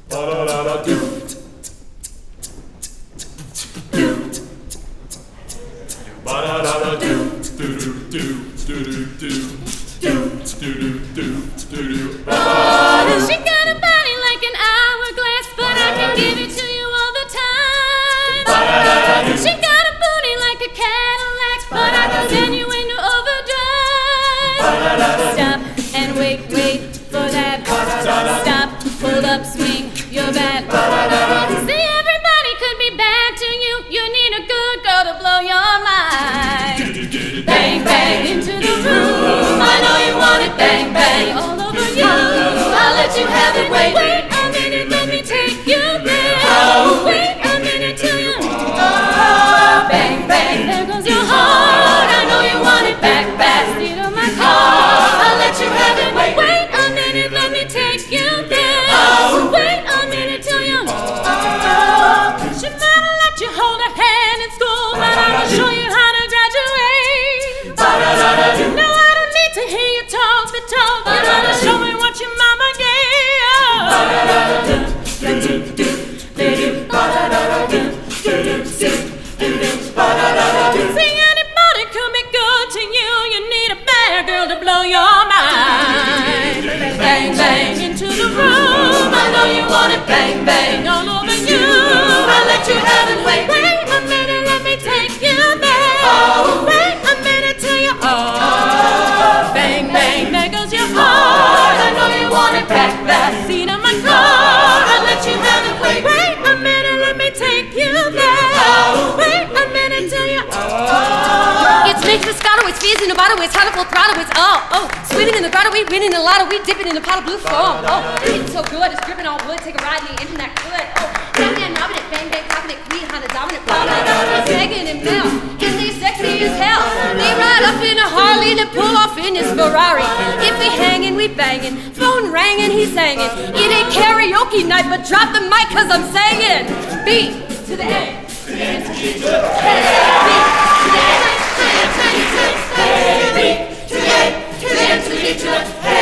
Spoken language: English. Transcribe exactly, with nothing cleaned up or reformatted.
She got a body like an hourglass, but I can give it to you all the time. She got a booty like a Cadillac, but I can send you into overdrive. Stop and wait, wait for that. Stop, pull up, swing your bat. See, everybody could be bad to you. You need a good girl to blow your mind. Bang, bang into the room. I know you want it. Bang, bang all over you. I'll let you have it. Wait, wait a minute, let me take you there. Wait a minute till you. Oh, bang, bang, there goes your heart. I know you want it. Back, back, seat of my car. I'll let you have it. Wait, wait a minute, let me take you there. Wait a minute till you. She might have let you hold her hand in school, but I will show you how to graduate. No, I don't need to hear you talk the talk, but I will show me what your mama gave. See, anybody could be good to you. You need a bad girl to blow your mind. Bang, bang into the room. I know you want it. Bang, bang all over you. I'll let you have it. Wait, wait a minute, let me take you there. Oh, wait a minute till you. Oh, bang, bang, there goes your heart. I know you want it. Back, back seat of my car. I'll let you have it. Wait, wait a minute, let me take you there. Oh, wait a minute till you. Oh, it's Mitch Moscato, it's Fizz in the bottle, it's Hannah full throttle, it's oh, oh, swimming in the grotto, we winning a lotto, we dipping in a pot of blue foam. Oh, it's so good, it's dripping all wood, take a ride in the engine that good. Oh, bang, bang, knobbing it, bang, bang, popping it, Queen, Honda, dominant, blah, blah, blah, begging him now, and they sexy as hell. They ride up in a Harley to pull off in his Ferrari. If we hanging, we banging, phone ranging, he's singing. It ain't karaoke night, but drop the mic, cause I'm saying B to the A, to the N, to the G, to the A, B, to the A, to the N, to the G, to the A, B, to the A, to the N, to the G, to the A.